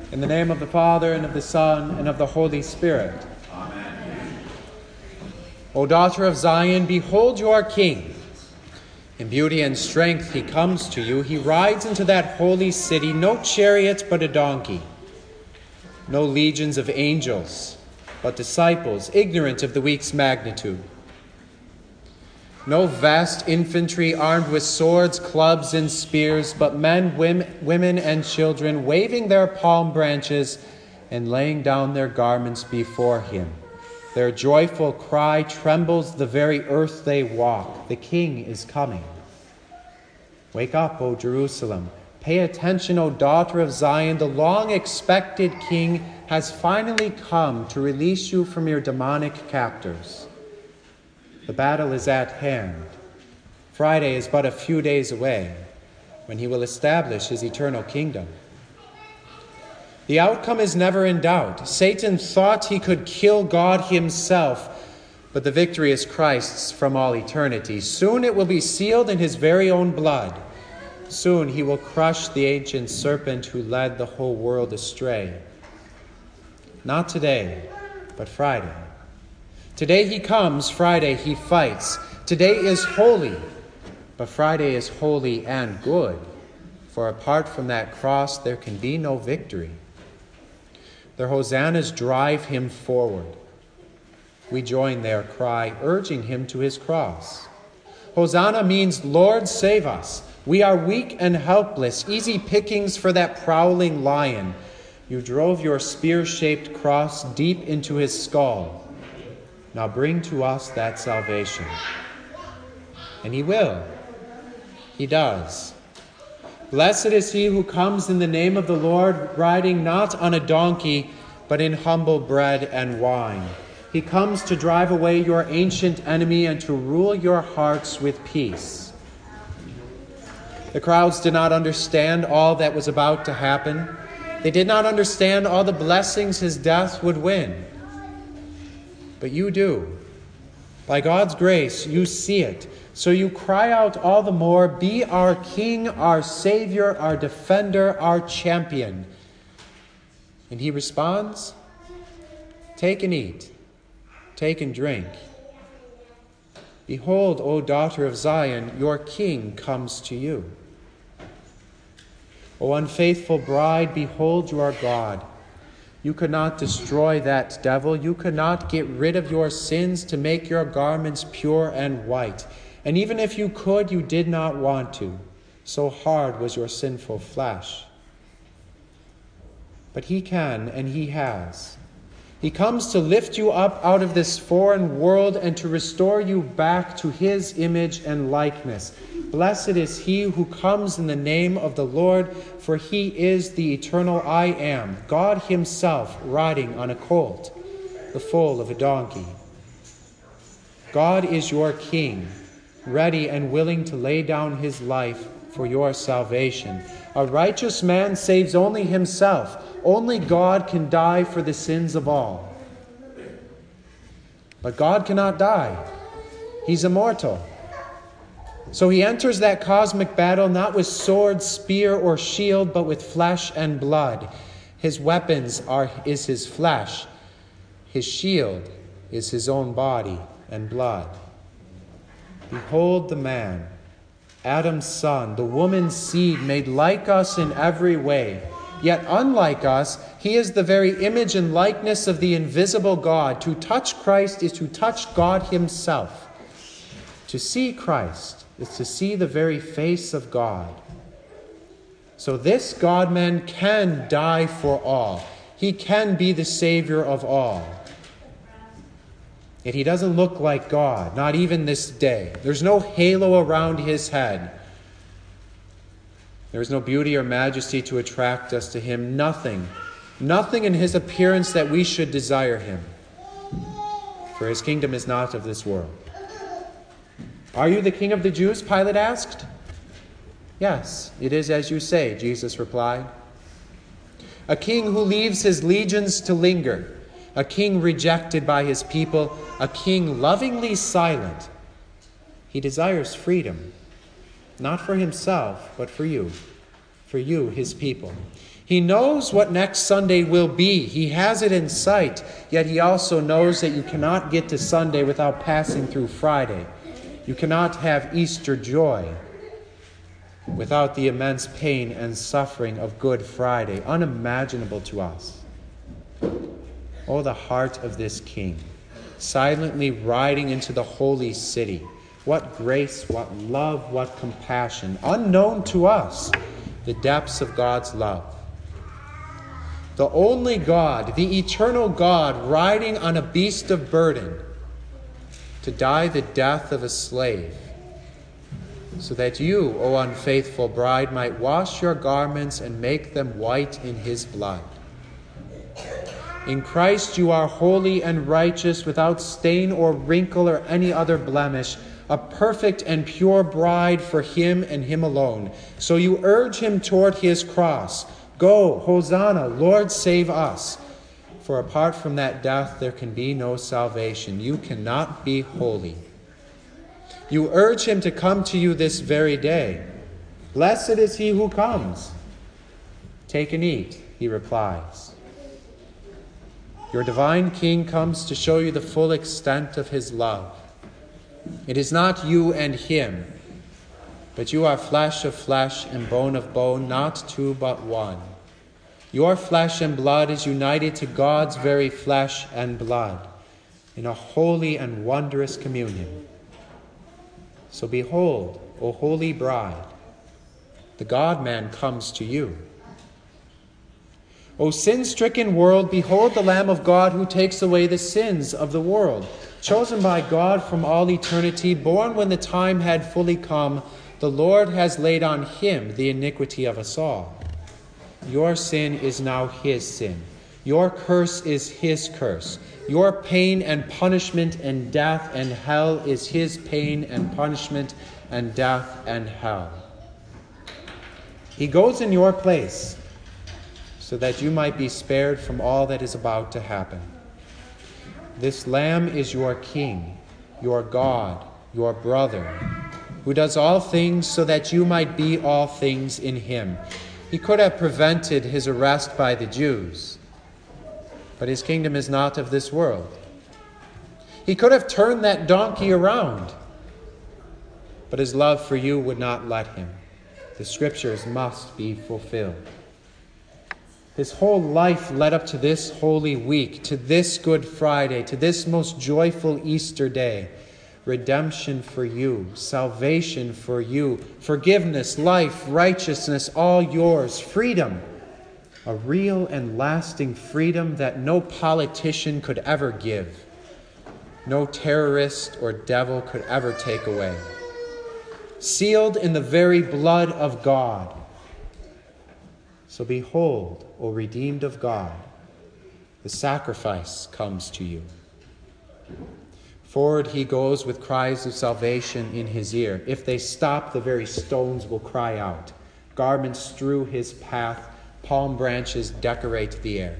In the name of the Father, and of the Son, and of the Holy Spirit. Amen. O daughter of Zion, behold your King. In beauty and strength he comes to you. He rides into that holy city, no chariot but a donkey. No legions of angels, but disciples, ignorant of the week's magnitude. No vast infantry armed with swords, clubs, and spears, but men, women, and children waving their palm branches and laying down their garments before him. Their joyful cry trembles the very earth they walk. The King is coming. Wake up, O Jerusalem. Pay attention, O daughter of Zion. The long-expected King has finally come to release you from your demonic captors. The battle is at hand. Friday is but a few days away, when he will establish his eternal kingdom. The outcome is never in doubt. Satan thought he could kill God himself, but the victory is Christ's from all eternity. Soon it will be sealed in his very own blood. Soon he will crush the ancient serpent who led the whole world astray. Not today, but Friday. Today he comes, Friday he fights. Today is holy, but Friday is holy and good, for apart from that cross there can be no victory. Their hosannas drive him forward. We join their cry, urging him to his cross. Hosanna means, Lord, save us. We are weak and helpless, easy pickings for that prowling lion. You drove your spear-shaped cross deep into his skull. Now bring to us that salvation. And he will. He does. Blessed is he who comes in the name of the Lord, riding not on a donkey, but in humble bread and wine. He comes to drive away your ancient enemy and to rule your hearts with peace. The crowds did not understand all that was about to happen. They did not understand all the blessings his death would win. But you do. By God's grace, you see it. So you cry out all the more, be our King, our Savior, our Defender, our Champion. And he responds, take and eat, take and drink. Behold, O daughter of Zion, your King comes to you. O unfaithful bride, behold your God. You could not destroy that devil. You could not get rid of your sins to make your garments pure and white. And even if you could, you did not want to. So hard was your sinful flesh. But he can, and he has. He comes to lift you up out of this foreign world and to restore you back to his image and likeness. Blessed is he who comes in the name of the Lord, for he is the eternal I Am, God himself riding on a colt, the foal of a donkey. God is your King, ready and willing to lay down his life for your salvation. A righteous man saves only himself. Only God can die for the sins of all. But God cannot die. He's immortal. So he enters that cosmic battle not with sword, spear, or shield, but with flesh and blood. His weapons is his flesh. His shield is his own body and blood. Behold the man, Adam's son, the woman's seed, made like us in every way. Yet unlike us, he is the very image and likeness of the invisible God. To touch Christ is to touch God himself. To see Christ is to see the very face of God. So this God-man can die for all. He can be the Savior of all. Yet he doesn't look like God, not even this day. There's no halo around his head. There is no beauty or majesty to attract us to him. Nothing in his appearance that we should desire him. For his kingdom is not of this world. Are you the King of the Jews? Pilate asked. Yes, it is as you say, Jesus replied. A king who leaves his legions to linger. A king rejected by his people. A king lovingly silent. He desires freedom. Not for himself, but for you, his people. He knows what next Sunday will be. He has it in sight, yet he also knows that you cannot get to Sunday without passing through Friday. You cannot have Easter joy without the immense pain and suffering of Good Friday, unimaginable to us. Oh, the heart of this King, silently riding into the holy city. What grace, what love, what compassion, unknown to us, the depths of God's love. The only God, the eternal God, riding on a beast of burden to die the death of a slave, so that you, O unfaithful bride, might wash your garments and make them white in his blood. In Christ you are holy and righteous, without stain or wrinkle or any other blemish, a perfect and pure bride for him and him alone. So you urge him toward his cross. Go, Hosanna, Lord, save us. For apart from that death, there can be no salvation. You cannot be holy. You urge him to come to you this very day. Blessed is he who comes. Take and eat, he replies. Your divine King comes to show you the full extent of his love. It is not you and him, but you are flesh of flesh and bone of bone, not two but one. Your flesh and blood is united to God's very flesh and blood in a holy and wondrous communion. So behold, O holy bride, the God-man comes to you. O sin-stricken world, behold the Lamb of God who takes away the sins of the world. Chosen by God from all eternity, born when the time had fully come, the Lord has laid on him the iniquity of us all. Your sin is now his sin. Your curse is his curse. Your pain and punishment and death and hell is his pain and punishment and death and hell. He goes in your place so that you might be spared from all that is about to happen. This Lamb is your King, your God, your brother, who does all things so that you might be all things in him. He could have prevented his arrest by the Jews, but his kingdom is not of this world. He could have turned that donkey around, but his love for you would not let him. The scriptures must be fulfilled. His whole life led up to this holy week, to this Good Friday, to this most joyful Easter day. Redemption for you, salvation for you, forgiveness, life, righteousness, all yours, freedom, a real and lasting freedom that no politician could ever give, no terrorist or devil could ever take away. Sealed in the very blood of God. So behold, O redeemed of God, the sacrifice comes to you. Forward he goes with cries of salvation in his ear. If they stop, the very stones will cry out. Garments strew his path. Palm branches decorate the air.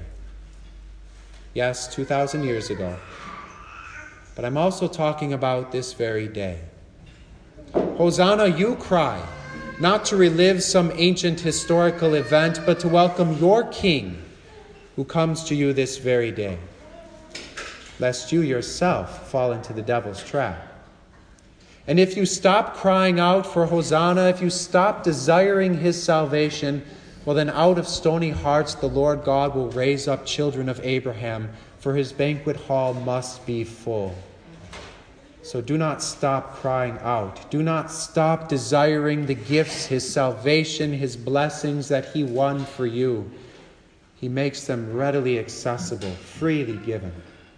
Yes, 2,000 years ago. But I'm also talking about this very day. Hosanna, you cry, not to relive some ancient historical event, but to welcome your King who comes to you this very day, lest you yourself fall into the devil's trap. And if you stop crying out for Hosanna, if you stop desiring his salvation, well then out of stony hearts the Lord God will raise up children of Abraham, for his banquet hall must be full. So do not stop crying out. Do not stop desiring the gifts, his salvation, his blessings that he won for you. He makes them readily accessible, freely given.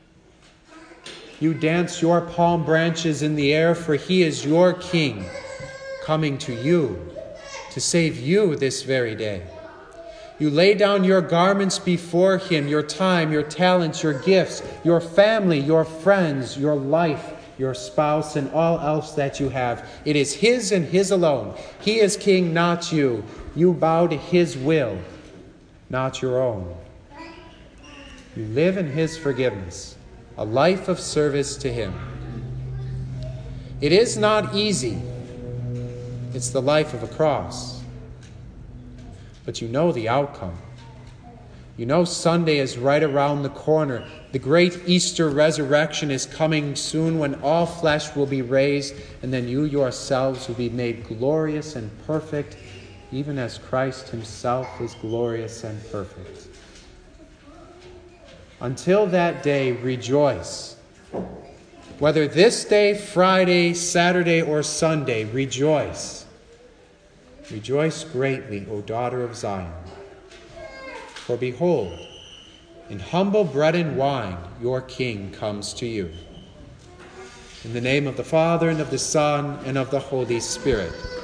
You dance your palm branches in the air, for he is your King, coming to you to save you this very day. You lay down your garments before him, your time, your talents, your gifts, your family, your friends, your life, your spouse, and all else that you have. It is his and his alone. He is King, not you. You bow to his will, not your own. You live in his forgiveness, a life of service to him. It is not easy. It's the life of a cross. But you know the outcome. You know Sunday is right around the corner. The great Easter resurrection is coming soon when all flesh will be raised, and then you yourselves will be made glorious and perfect, even as Christ himself is glorious and perfect. Until that day, rejoice. Whether this day, Friday, Saturday, or Sunday, rejoice. Rejoice greatly, O daughter of Zion. For behold, in humble bread and wine, your King comes to you. In the name of the Father, and of the Son, and of the Holy Spirit.